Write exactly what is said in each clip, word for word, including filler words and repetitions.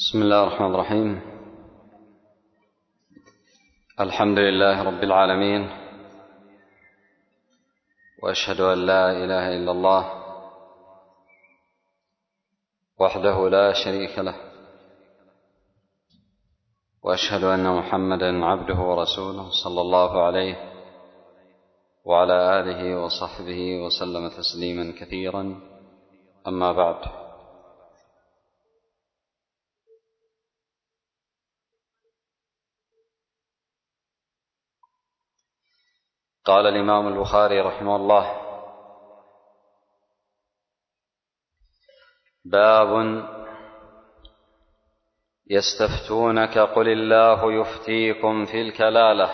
بسم الله الرحمن الرحيم. الحمد لله رب العالمين، وأشهد أن لا إله إلا الله وحده لا شريك له، وأشهد أن محمدًا عبده ورسوله صلى الله عليه وعلى آله وصحبه وسلم تسليمًا كثيرًا. أما بعد، قال الإمام البخاري رحمه الله: باب يستفتونك قل الله يفتيكم في الكلالة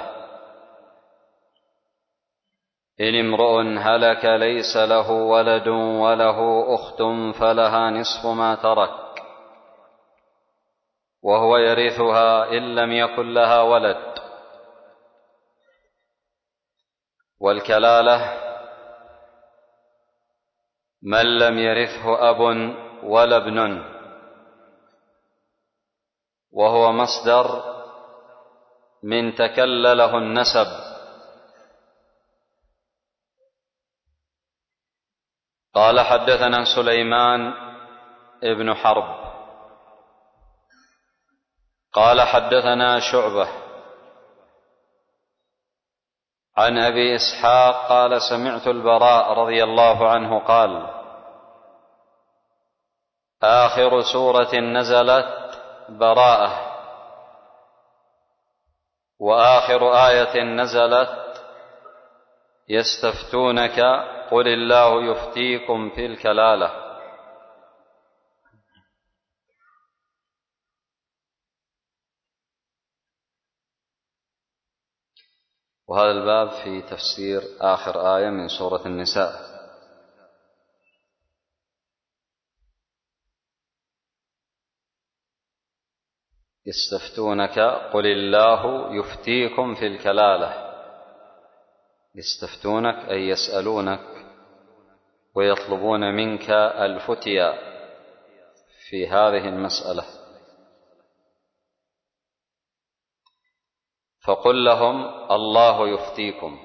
إن امرؤ هلك ليس له ولد وله أخت فلها نصف ما ترك وهو يرثها إن لم يكن لها ولد. والكلالة من لم يرثه أب ولا ابن، وهو مصدر من تكلله النسب. قال: حدثنا سليمان ابن حرب قال: حدثنا شعبة عن أبي إسحاق قال: سمعت البراء رضي الله عنه قال: آخر سورة نزلت براءة، وآخر آية نزلت يستفتونك قل الله يفتيكم في الكلالة. وهذا الباب في تفسير آخر آية من سورة النساء. يستفتونك قل الله يفتيكم في الكلالة. يستفتونك أي يسألونك ويطلبون منك الفتيا في هذه المسألة، فقل لهم الله يفتيكم،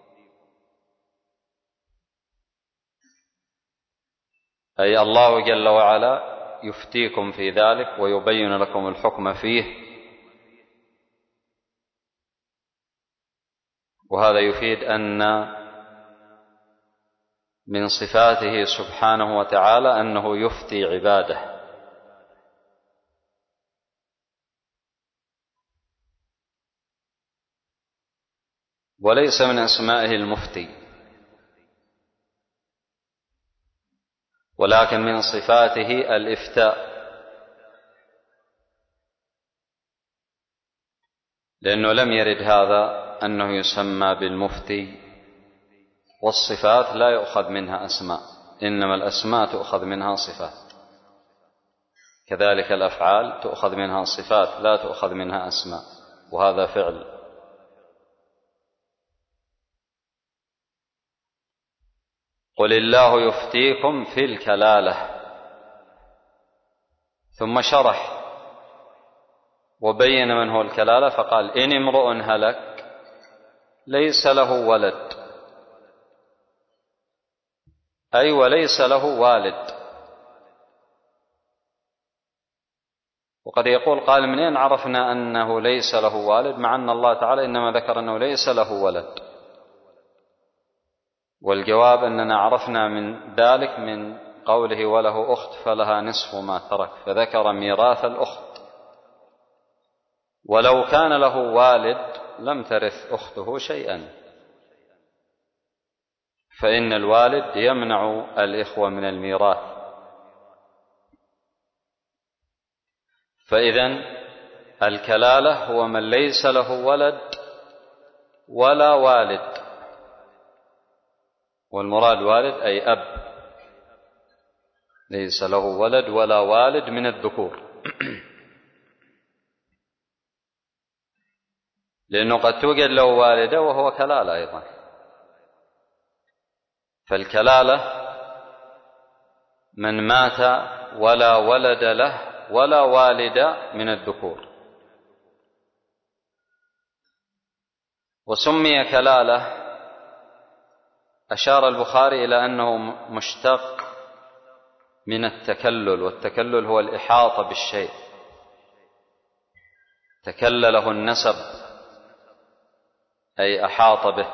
أي الله جل وعلا يفتيكم في ذلك ويبين لكم الحكم فيه. وهذا يفيد أن من صفاته سبحانه وتعالى أنه يفتي عباده، وليس من أسمائه المفتي، ولكن من صفاته الإفتاء، لأنه لم يرد هذا أنه يسمى بالمفتي. والصفات لا يؤخذ منها أسماء، إنما الأسماء تؤخذ منها صفات، كذلك الأفعال تؤخذ منها صفات لا تؤخذ منها أسماء، وهذا فعل. قل الله يفتيكم في الكلالة، ثم شرح وبين من هو الكلالة فقال: إن امرؤ هلك ليس له ولد، أي وليس له والد. وقد يقول قال: منين عرفنا أنه ليس له والد، مع أن الله تعالى إنما ذكر أنه ليس له ولد؟ والجواب أننا عرفنا من ذلك من قوله وله أخت فلها نصف ما ترك، فذكر ميراث الأخت. ولو كان له والد لم ترث أخته شيئا، فإن الوالد يمنع الإخوة من الميراث. فإذن الكلالة هو من ليس له ولد ولا والد، والمراد والد أي أب، ليس له ولد ولا والد من الذكور، لأنه قد توجد له والدة وهو كلالة أيضا. فالكلالة من مات ولا ولد له ولا والد من الذكور. وسمي كلالة أشار البخاري إلى أنه مشتق من التكلل، والتكلل هو الإحاطة بالشيء، تكلله النسب أي أحاط به.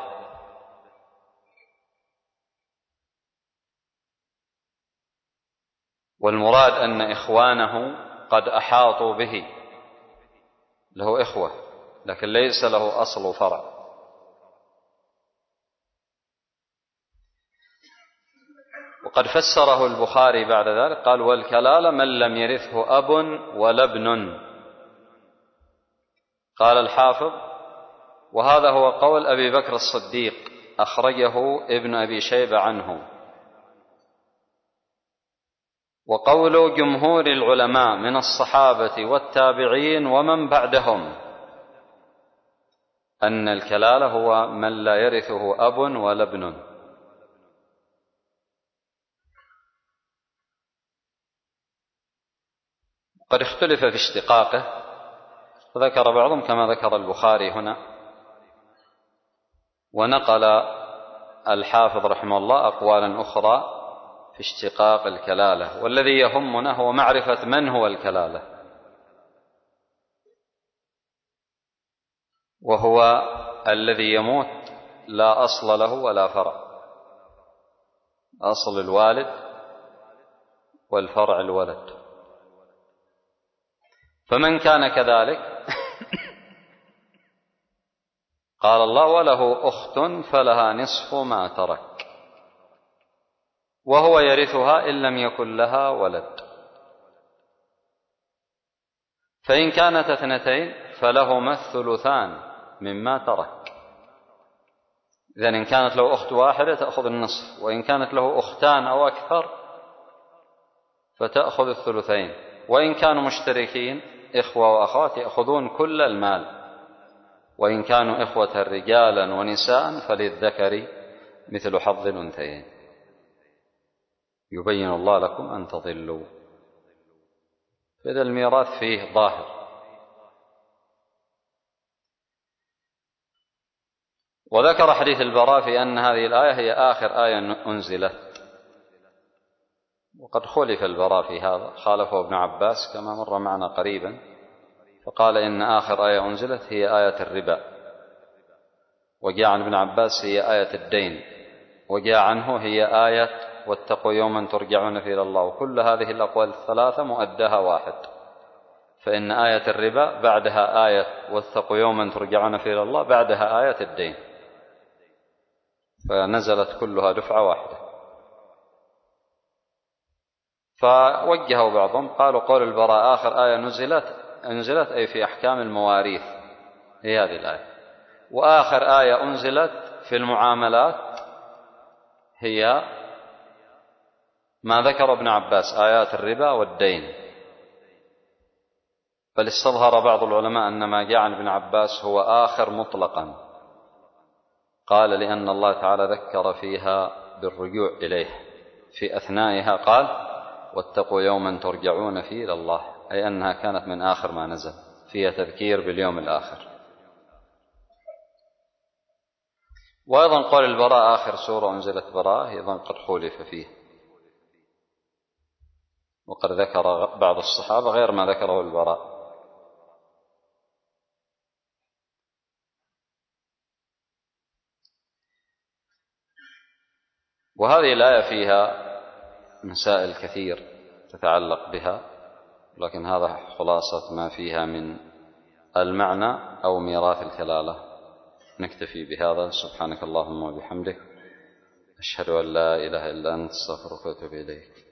والمراد أن إخوانه قد أحاطوا به، له إخوة لكن ليس له أصل وفرع. وقد فسره البخاري بعد ذلك قال: والكلالة من لم يرثه أب ولا ابن. قال الحافظ: وهذا هو قول أبي بكر الصديق، أخرجه ابن أبي شيبة عنه. وقول جمهور العلماء من الصحابة والتابعين ومن بعدهم أن الكلالة هو من لا يرثه أب ولا ابن. قد اختلف في اشتقاقه، وذكر بعضهم كما ذكر البخاري هنا. ونقل الحافظ رحمه الله أقوالا أخرى في اشتقاق الكلالة، والذي يهمنا هو معرفة من هو الكلالة، وهو الذي يموت لا أصل له ولا فرع، أصل الوالد والفرع الولد. فمن كان كذلك قال الله: وله أخت فلها نصف ما ترك وهو يرثها إن لم يكن لها ولد، فإن كانت اثنتين فلهما الثلثان مما ترك. إذن إن كانت له أخت واحدة تأخذ النصف، وإن كانت له أختان أو أكثر فتأخذ الثلثين، وإن كانوا مشتركين إخوة وأخوات يأخذون كل المال، وإن كانوا إخوة رجالا ونساء فللذكر مثل حظ الأنثيين. يبين الله لكم أن تضلوا. فإذا الميراث فيه ظاهر. وذكر حديث البراء في أن هذه الآية هي آخر آية أنزلت، وقد خلف البراء في هذا، خالفه ابن عباس كما مر معنا قريبا، فقال إن آخر آية أنزلت هي آية الربا، وجاء عن ابن عباس هي آية الدين، وجاء عنه هي آية واتقوا يوما ترجعون فيه إلى الله. وكل هذه الأقوال الثلاثة مؤداها واحد، فإن آية الربا بعدها آية واتقوا يوما ترجعون فيه إلى الله، بعدها آية الدين، فنزلت كلها دفعة واحدة. فوجهوا بعضهم قالوا قول البراء آخر آية نزلت أنزلت أي في أحكام المواريث، هي هذه الآية. وآخر آية أنزلت في المعاملات هي ما ذكر ابن عباس، آيات الربا والدين. بل استظهر بعض العلماء أن ما جاء عن ابن عباس هو آخر مطلقا، قال لأن الله تعالى ذكر فيها بالرجوع إليه في أثنائها، قال واتقوا يوما ترجعون فيه إلى الله، أي أنها كانت من آخر ما نزل، فيها تذكير باليوم الآخر. وأيضا قول البراء آخر سورة أنزلت براءة أيضا قد خولف فيه، وقد ذكر بعض الصحابة غير ما ذكره البراء. وهذه الآية فيها مسائل كثير تتعلق بها، لكن هذا خلاصة ما فيها من المعنى أو ميراث الكلالة. نكتفي بهذا. سبحانك اللهم وبحمدك، أشهد أن لا إله إلا أنت، أستغفرك وأتوب إليك.